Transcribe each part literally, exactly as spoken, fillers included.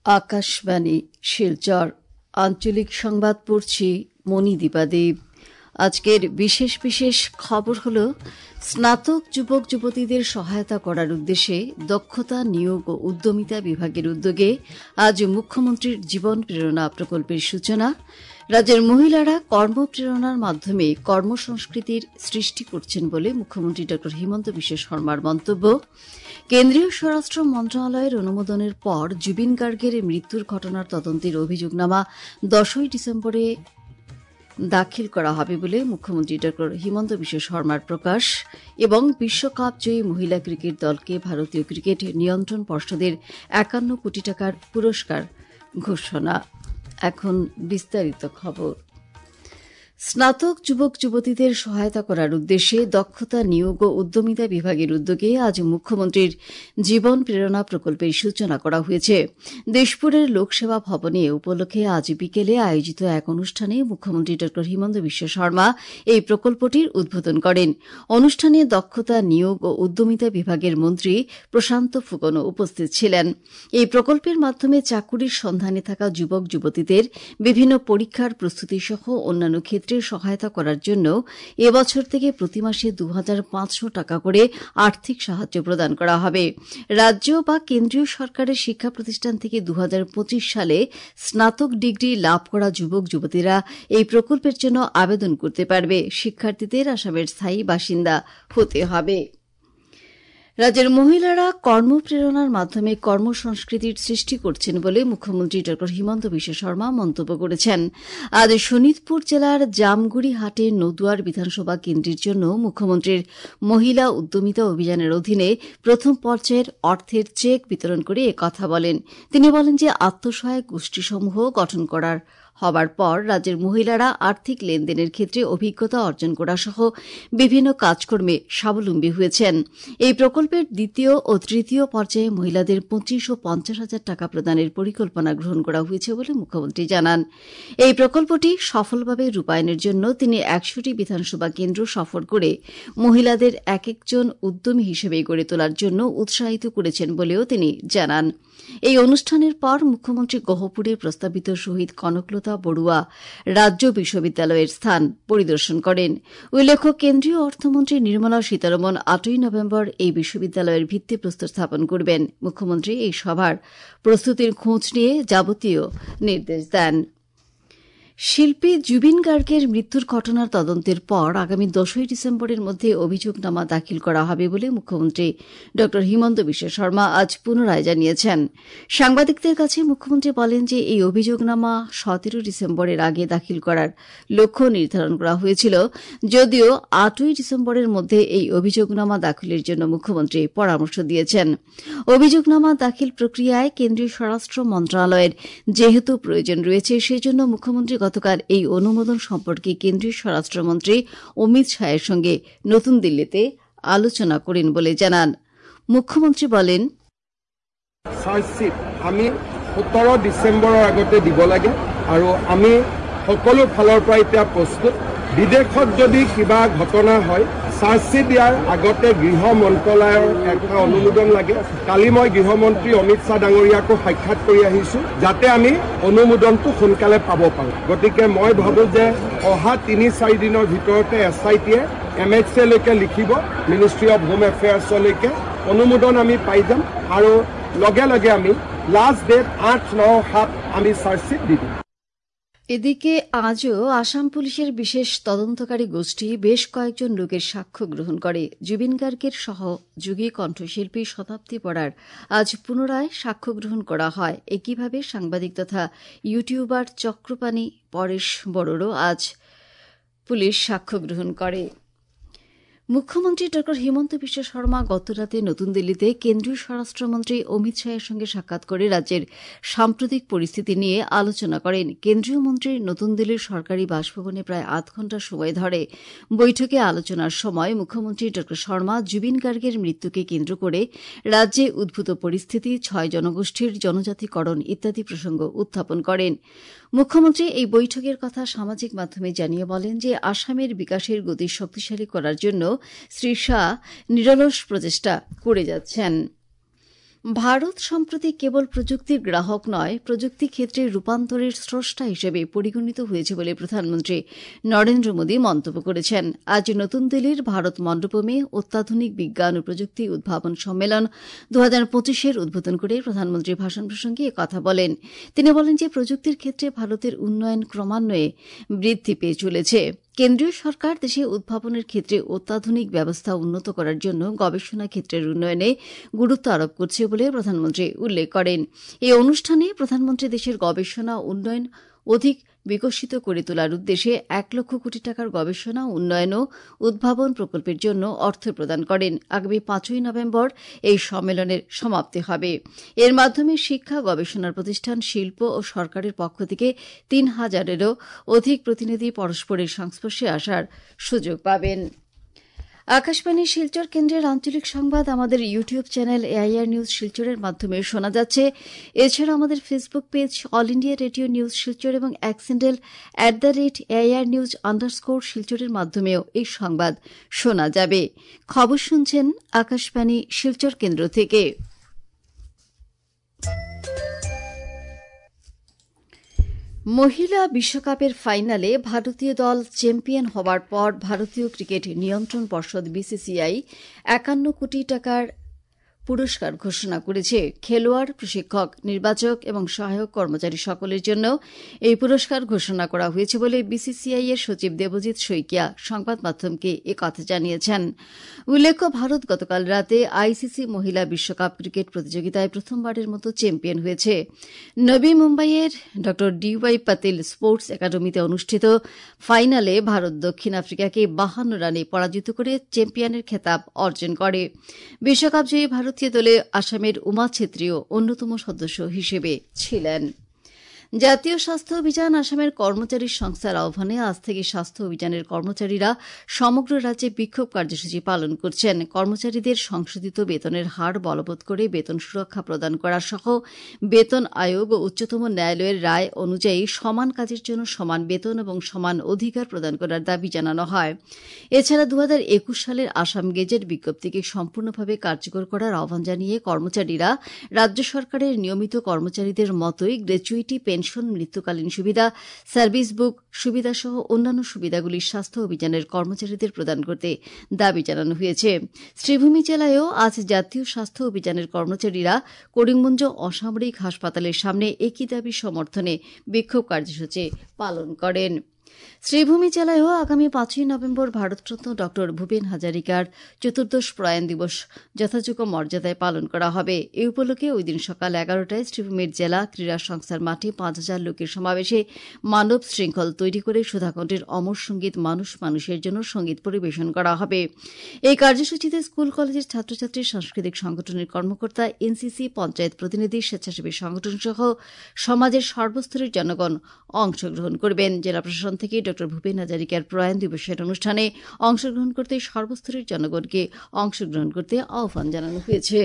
আকাশবাণী শিলচর আঞ্চলিক সংবাদ পড়ছি মণিদীপা দেব। আজকের বিশেষ বিশেষ খবর হল স্নাতক যুবক যুবতীদের সহায়তা করার উদ্দেশ্যে দক্ষতা নিয়োগ ও উদ্যমিতা বিভাগের উদ্যোগে আজ মুখ্যমন্ত্রীর জীবন প্রেরণা প্রকল্পের সূচনা। রাজ্যের মহিলারা কর্মপ্রেরণার মাধ্যমে কর্মসংস্কৃতির সৃষ্টি করছেন বলে মুখ্যমন্ত্রী ড হিমন্ত বিশ্ব শর্মার মন্তব্য। কেন্দ্রীয় স্বরাষ্ট্র মন্ত্রণালয়ের অনুমোদনের পর জুবিন গার্গের মৃত্যুর ঘটনার তদন্তের অভিযোগনামা দশই ডিসেম্বরে দাখিল করা হবে বলে মুখ্যমন্ত্রী ড হিমন্ত বিশ্ব শর্মার প্রকাশ। এবং বিশ্বকাপ জয়ী মহিলা ক্রিকেট দলকে ভারতীয় ক্রিকেট নিয়ন্ত্রণ পর্ষদের একান্ন কোটি টাকার পুরস্কার ঘোষণা। এখন বিস্তারিত খবর। স্নাতক যুবক যুবতীদের সহায়তা করার উদ্দেশ্যে দক্ষতা নিয়োগ ও উদ্যমিতা বিভাগের উদ্যোগে আজ মুখ্যমন্ত্রীর জীবন প্রেরণা প্রকল্পের সূচনা করা হয়েছে। দেশপুরের লোকসেবা ভবনে উপলক্ষে আজ বিকেলে আয়োজিত এক অনুষ্ঠানে মুখ্যমন্ত্রী ড হিমন্ত বিশ্ব শর্মা এই প্রকল্পটির উদ্বোধন করেন। অনুষ্ঠানে দক্ষতা নিয়োগ ও উদ্যমিতা বিভাগের মন্ত্রী প্রশান্ত ফুকনও উপস্থিত ছিলেন। এই প্রকল্পের মাধ্যমে চাকুরির সন্ধানে থাকা যুবক যুবতীদের বিভিন্ন পরীক্ষার প্রস্তুতি সহ অন্যান্য ক্ষেত্রে সহায়তা করার জন্য এবছর থেকে প্রতি মাসে দু হাজার পাঁচশো টাকা করে আর্থিক সাহায্য প্রদান করা হবে। রাজ্য বা কেন্দ্রীয় সরকারের শিক্ষা প্রতিষ্ঠান থেকে দু হাজার পঁচিশ সালে স্নাতক ডিগ্রি লাভ করা যুবক যুবতীরা এই প্রকল্পের জন্য আবেদন করতে পারবে। শিক্ষার্থীদের আসামের স্থায়ী বাসিন্দা হতে হবে। রাজ্যের মহিলারা কর্মপ্রেরণার মাধ্যমে কর্মসংস্কৃতির সৃষ্টি করছেন বলে মুখ্যমন্ত্রী ড হিমন্ত বিশ্ব শর্মা মন্তব্য করেছেন। আজ শোনিতপুর জেলার জামগুড়ি হাটে নদুয়ার বিধানসভা কেন্দ্রের জন্য মুখ্যমন্ত্রীর মহিলা উদ্যমিতা অভিযানের অধীনে প্রথম পর্যায়ের অর্থের চেক বিতরণ করে একথা বলেন। তিনি বলেন যে আত্মসহায়ক গোষ্ঠীসমূহ গঠন করার হবার পর রাজ্যের মহিলারা আর্থিক লেনদেনের ক্ষেত্রে অভিজ্ঞতা অর্জন করা সহ বিভিন্ন কাজকর্মে স্বাবলম্বী হয়েছেন। এই প্রকল্পের দ্বিতীয় ও তৃতীয় পর্যায়ে মহিলাদের পঁচিশ ও পঞ্চাশ হাজার টাকা প্রদানের পরিকল্পনা গ্রহণ করা হয়েছে বলে মুখ্যমন্ত্রী জানান। এই প্রকল্পটি সফলভাবে রূপায়ণের জন্য তিনি একশোটি বিধানসভা কেন্দ্র সফর করে মহিলাদের এক একজন উদ্যমী হিসেবে গড়ে তোলার জন্য উৎসাহিত করেছেন বলেও তিনি জানান। এই অনুষ্ঠানের পর মুখ্যমন্ত্রী গহপুরে প্রস্তাবিত শহীদ কনকলতা বড়ুয়া রাজ্য বিশ্ববিদ্যালয়ের স্থান পরিদর্শন করেন। উল্লেখ্য, কেন্দ্রীয় অর্থমন্ত্রী নির্মলা সীতারমণ আটই নভেম্বর এই বিশ্ববিদ্যালয়ের ভিত্তিপ্রস্তর স্থাপন করবেন। মুখ্যমন্ত্রী এই সভার প্রস্তুতির খোঁজ নিয়ে যাবতীয় নির্দেশ দেন। শিল্পী জুবিন গার্গের মৃত্যুর ঘটনার তদন্তের পর আগামী দশই ডিসেম্বরের মধ্যে অভিযোগনামা দাখিল করা হবে বলে মুখ্যমন্ত্রী ড হিমন্ত বিশ্ব শর্মা আজ পুনরায় জানিয়েছেন। সাংবাদিকদের কাছে মুখ্যমন্ত্রী বলেন যে এই অভিযোগনামা সতেরো ডিসেম্বরের আগে দাখিল করার লক্ষ্য নির্ধারণ করা হয়েছিল, যদিও আটই ডিসেম্বরের মধ্যে এই অভিযোগনামা দাখিলের জন্য মুখ্যমন্ত্রী পরামর্শ দিয়েছেন। অভিযোগনামা দাখিল প্রক্রিয়ায় কেন্দ্রীয় স্বরাষ্ট্র মন্ত্রণালয়ের যেহেতু প্রয়োজন রয়েছে, সেজন্য মুখ্যমন্ত্রী গতকাল এই অনুমোদন সম্পর্কে কেন্দ্রীয় স্বরাষ্ট্রমন্ত্রী অমিত শাহের সঙ্গে নতুন দিল্লিতে আলোচনা করেন বলে জানান। মুখ্যমন্ত্রী বলেন, চাৰ্জশ্বিট আমি সোতৰ ডিচেম্বৰৰ আগতে দিব লাগে আৰু আমি সকলো ফালৰ পৰা এতিয়া প্ৰস্তুত। বিদেশত যদি কিবা ঘটনা হয়, চাৰ্জশ্বিট দিয়াৰ আগতে গৃহ মন্ত্ৰালয়ৰ এটা অনুমোদন লাগে। কালি মই গৃহমন্ত্ৰী অমিত শ্বাহ ডাঙৰীয়াকো সাক্ষাৎ কৰি আহিছোঁ, যাতে আমি অনুমোদনটো সোনকালে পাব পাৰোঁ। গতিকে মই ভাবোঁ যে অহা তিনি চাৰি দিনৰ ভিতৰতে এছ আই টিয়ে এম এইচ এলৈকে লিখিব, মিনিষ্ট্ৰী অৱ হোম এফেয়াৰ্ছলৈকে অনুমোদন আমি পাই যাম আৰু লগে লগে আমি লাষ্ট ডেট আঠ ন সাত আমি চাৰ্জশ্বিট দি দিম। এদিকে আজও আসাম পুলিশের বিশেষ তদন্তকারী গোষ্ঠী বেশ কয়েকজন লোকের সাক্ষ্য গ্রহণ করে। জুবিন গার্গের সহযোগী কণ্ঠশিল্পী শতাব্দী পড়ার আজ পুনরায় সাক্ষ্য গ্রহণ করা হয়। একইভাবে সাংবাদিক তথা ইউটিউবার চক্রপাণি পরেশ বড়োরও আজ পুলিশ সাক্ষ্য গ্রহণ করে। মুখ্যমন্ত্রী ড হিমন্ত বিশ্ব শর্মা গতরাতে নতুন দিল্লিতে কেন্দ্রীয় স্বরাষ্ট্রমন্ত্রী অমিত শাহের সঙ্গে সাক্ষাৎ করে রাজ্যের সাম্প্রতিক পরিস্থিতি নিয়ে আলোচনা করেন। কেন্দ্রীয় মন্ত্রীর নতুন দিল্লির সরকারি বাসভবনে প্রায় আধ ঘণ্টা সময় ধরে বৈঠকে আলোচনার সময় মুখ্যমন্ত্রী ড শর্মা জুবিন গার্গের মৃত্যুকে কেন্দ্র করে রাজ্যে উদ্ভূত পরিস্থিতি, ছয় জনগোষ্ঠীর জনজাতিকরণ ইত্যাদি প্রসঙ্গ উত্থাপন করেন। মুখ্যমন্ত্রী এই বৈঠকের কথা সামাজিক মাধ্যমে জানিয়ে বলেন যে আসামের বিকাশের গতি শক্তিশালী করার জন্য শ্রী শাহ নিরলস প্রচেষ্টা করে যাচ্ছেন। ভারত সম্প্রতি কেবল প্রযুক্তির গ্রাহক নয়, প্রযুক্তি ক্ষেত্রে রূপান্তরের স্রষ্টা হিসেবে পরিগণিত হয়েছে বলে প্রধানমন্ত্রী নরেন্দ্র মোদী মন্তব্য করেছেন। আজ নতুন দিল্লির ভারত মণ্ডপমে অত্যাধুনিক বিজ্ঞান ও প্রযুক্তি উদ্ভাবন সম্মেলন দু হাজার পঁচিশের উদ্বোধন করে প্রধানমন্ত্রীর ভাষণ প্রসঙ্গে একথা বলেন। তিনি বলেন যে প্রযুক্তির ক্ষেত্রে ভারতের উন্নয়ন ক্রমান্বয়ে বৃদ্ধি পেয়ে চলেছে। কেন্দ্রীয় সরকার দেশে উদ্ভাবনের ক্ষেত্রে অত্যাধুনিক ব্যবস্থা উন্নত করার জন্য গবেষণা ক্ষেত্রের উন্নয়নে গুরুত্ব আরোপ করছে বলে প্রধানমন্ত্রী উল্লেখ করেন। এই অনুষ্ঠানে প্রধানমন্ত্রী দেশের গবেষণা উন্নয়ন অধিক বিকশিত করে তোলার উদ্দেশ্যে এক লক্ষ কোটি টাকার গবেষণা উন্নয়ন ও উদ্ভাবন প্রকল্পের জন্য অর্থ প্রদান করেন। আগামী পাঁচই নভেম্বর এই সম্মেলনের সমাপ্তি হবে। এর মাধ্যমে শিক্ষা, গবেষণার প্রতিষ্ঠান, শিল্প ও সরকারের পক্ষ থেকে তিন হাজারেরও অধিক প্রতিনিধি পরস্পরের সংস্পর্শে আসার সুযোগ পাবেন। আকাশবাণী শিলচর কেন্দ্রের আঞ্চলিক সংবাদ আমাদের ইউটিউব চ্যানেল এআইআর নিউজ শিলচরের মাধ্যমে শোনা যাচ্ছে। এছাড়া আমাদের Facebook page all India radio news Silchar এবং এক handle at the rate AIR news underscore শিলচরের মাধ্যমেও এই সংবাদ শোনা যাবে। খবর শুনছেন আকাশবাণী শিলচর কেন্দ্র থেকে। মহিলা বিশ্বকাপের ফাইনালে ভারতীয় দল চ্যাম্পিয়ন হওয়ার পর ভারতীয় ক্রিকেট নিয়ন্ত্রণ পর্ষদ বিসিসিআই একান্ন কোটি টাকার পুরস্কার ঘোষণা করেছে। খেলোয়াড়, প্রশিক্ষক, নির্বাচক এবং সহায়ক কর্মচারী সকলের জন্য এই পুরস্কার ঘোষণা করা হয়েছে বলে বিসিসিআই এর সচিব দেবজিৎ শইকিয়া সংবাদ মাধ্যমকে একথা জানিয়েছেন। উল্লেখ্য, ভারত গতকাল রাতে আইসিসি মহিলা বিশ্বকাপ ক্রিকেট প্রতিযোগিতায় প্রথমবারের মতো চ্যাম্পিয়ন হয়েছে। নবী মুম্বাইয়ের ড ডিওয়াই পাতিল স্পোর্টস একাডেমিতে অনুষ্ঠিত ফাইনালে ভারত দক্ষিণ আফ্রিকাকে বাহান্ন রানে পরাজিত করে চ্যাম্পিয়নের খেতাব অর্জন করে। বিশ্বকাপ জয়ী ভারত ভারতীয় দলে আসামের উমা ছেত্রীও অন্যতম সদস্য হিসেবে ছিলেন। জাতীয় স্বাস্থ্য অভিযান আসামের কর্মচারী সংস্থার আহ্বানে আজ থেকে স্বাস্থ্য অভিযানের কর্মচারীরা সমগ্র রাজ্যে বিক্ষোভ কার্যসূচি পালন করছেন। কর্মচারীদের সংশোধিত বেতনের হার বলবৎ করে বেতন সুরক্ষা প্রদান করা সহ বেতন আয়োগ ও উচ্চতম ন্যায়ালয়ের রায় অনুযায়ী সমান কাজের জন্য সমান বেতন এবং সমান অধিকার প্রদান করার দাবি জানানো হয়। এছাড়া দু হাজার একুশ সালের আসাম গেজেট বিজ্ঞপ্তিকে সম্পূর্ণভাবে কার্যকর করার আহ্বান জানিয়ে কর্মচারীরা রাজ্য সরকারের নিয়মিত কর্মচারীদের মতোই গ্র্যাচুইটি পেনশন, মৃত্যুকালীন সুবিধা, সার্ভিস বুক সুবিধাসহ অন্যান্য সুবিধাগুলি স্বাস্থ্য অভিযানের কর্মচারীদের প্রদান করতে দাবি জানানো হয়েছে। শ্রীভূমি জেলায়ও আজ জাতীয় স্বাস্থ্য অভিযানের কর্মচারীরা করিমগঞ্জ অসামরিক হাসপাতালের সামনে একই দাবি সমর্থনে বিক্ষোভ কার্যসূচি পালন করেন। শ্রীভূমি জেলায়ও আগামী পাঁচই নভেম্বর ভারতরত্ন ড ভূপেন হাজারিকার চতুর্দশ প্রয়াণ দিবস যথাযোগ্য মর্যাদায় পালন করা হবে। এই উপলক্ষে ওই দিন সকাল এগারোটায় শ্রীভূমির জেলা ক্রীড়া সংস্থার মাঠে পাঁচ হাজার লোকের সমাবেশে মানব শৃঙ্খল তৈরি করে সুধাকণ্ঠের অমর সঙ্গীত মানুষ মানুষের জন্য সঙ্গীত পরিবেশন করা হবে। এই কার্যসূচিতে স্কুল কলেজের ছাত্রছাত্রী, সাংস্কৃতিক সংগঠনের কর্মকর্তা, এনসিসি, পঞ্চায়েত প্রতিনিধি, স্বেচ্ছাসেবী সংগঠন সহ সমাজের সর্বস্তরের জনগণ অংশগ্রহণ করবেন। জেলা প্রশাসন থেকে ড ভূপেন হাজারিকার প্রয়াণ দিবসের অনুষ্ঠানে অংশগ্রহণ করতে সর্বস্তরের জনগণকে অংশগ্রহণ করতে আহ্বান জানানো হয়েছে।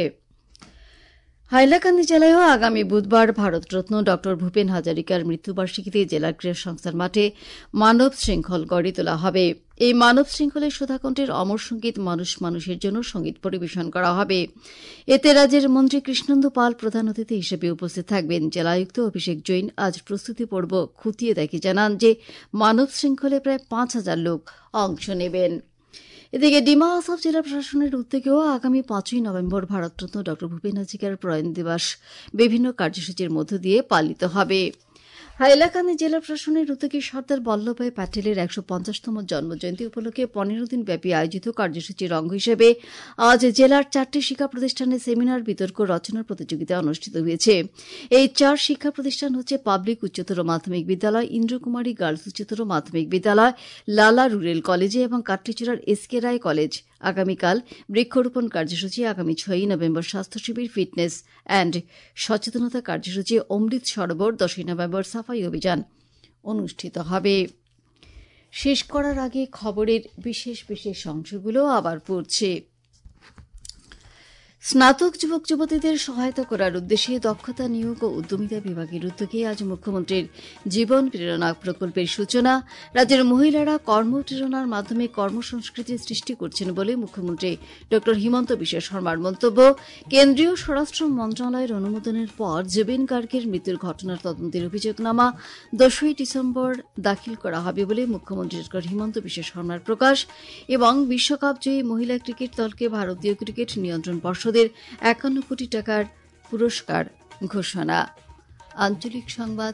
হাইলাকান্দি জেলায়ও আগামী বুধবার ভারতরত্ন ড ভূপেন হাজারিকার মৃত্যুবার্ষিকীতে জেলা ক্রীড়া সংস্থার মাঠে মানব শৃঙ্খল গড়ে তোলা হবে। এই মানব শৃঙ্খলে সুধাকণ্ঠের অমর সঙ্গীত মানুষ মানুষের জন্য সঙ্গীত পরিবেশন করা হবে। এতে রাজ্যের মন্ত্রী কৃষ্ণেন্দু পাল প্রধান অতিথি হিসেবে উপস্থিত থাকবেন। জেলায়ুক্ত অভিষেক জৈন আজ প্রস্তুতি পর্ব খতিয়ে দেখে জানান যে মানব শৃঙ্খলে প্রায় পাঁচ হাজার লোক অংশ নেবেন। এদিকে ডিমা হাসাও জেলা প্রশাসনের উদ্যোগেও আগামী পাঁচই নভেম্বর ভারতরত্ন ড ভূপেন হাজারিকার প্রয়াণ দিবস বিভিন্ন কার্যসূচির মধ্য দিয়ে পালিত হবে। হাইলাকান্দি জেলা প্রশাসনের উদ্যোগে সর্দার বল্লভভাই প্যাটেলের একশো পঞ্চাশতম জন্মজয়ন্তী উপলক্ষে পনেরো দিন ব্যাপী আয়োজিত কার্যসূচির অঙ্গ হিসেবে আজ জেলার চারটি শিক্ষা প্রতিষ্ঠানে সেমিনার, বিতর্ক, রচনার প্রতিযোগিতা অনুষ্ঠিত হয়েছে। এই চার শিক্ষা প্রতিষ্ঠান হচ্ছে পাবলিক উচ্চতর মাধ্যমিক বিদ্যালয়, ইন্দ্রকুমারী গার্লস উচ্চতর মাধ্যমিক বিদ্যালয়, লালা রুরেল কলেজে এবং কাটলিচুড়ার এস কে রায় কলেজ। আগামীকাল বৃক্ষরোপণ কার্যসূচি, আগামী ছয়ই নভেম্বর স্বাস্থ্য শিবির, ফিটনেস অ্যান্ড সচেতনতা কার্যসূচি, অমৃত সরোবর, দশই নভেম্বর সাফাই অভিযান অনুষ্ঠিত হবে। শেষ করার আগে খবরের বিশেষ বিশেষ অংশগুলো আবার পড়ছে। স্নাতক যুবক যুবতীদের সহায়তা করার উদ্দেশ্যে দক্ষতা নিয়োগ ও উদ্যমিতা বিভাগের উদ্যোগে আজ মুখ্যমন্ত্রীর জীবন প্রেরণা প্রকল্পের সূচনা। রাজ্যের মহিলারা কর্মপ্রেরণার মাধ্যমে কর্মসংস্কৃতি সৃষ্টি করছেন বলে মুখ্যমন্ত্রী ড হিমন্ত বিশ্ব শর্মার মন্তব্য। কেন্দ্রীয় স্বরাষ্ট্র মন্ত্রণালয়ের অনুমোদনের পর জুবিন গার্গের মৃত্যুর ঘটনার তদন্তের অভিযোগনামা দশই ডিসেম্বর দাখিল করা হবে বলে মুখ্যমন্ত্রী ড হিমন্ত বিশ্ব শর্মার প্রকাশ। এবং বিশ্বকাপ জয়ী মহিলা ক্রিকেট দলকে ভারতীয় ক্রিকেট নিয়ন্ত্রণ পর্ষদ একান্ন কোটি টাকার পুরস্কার ঘোষণা। আঞ্চলিক সংবাদ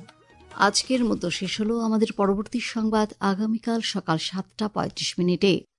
আজকের মতো শেষ হল। আমাদের পরবর্তী সংবাদ আগামীকাল সকাল সাতটা পঁয়ত্রিশ মিনিটে।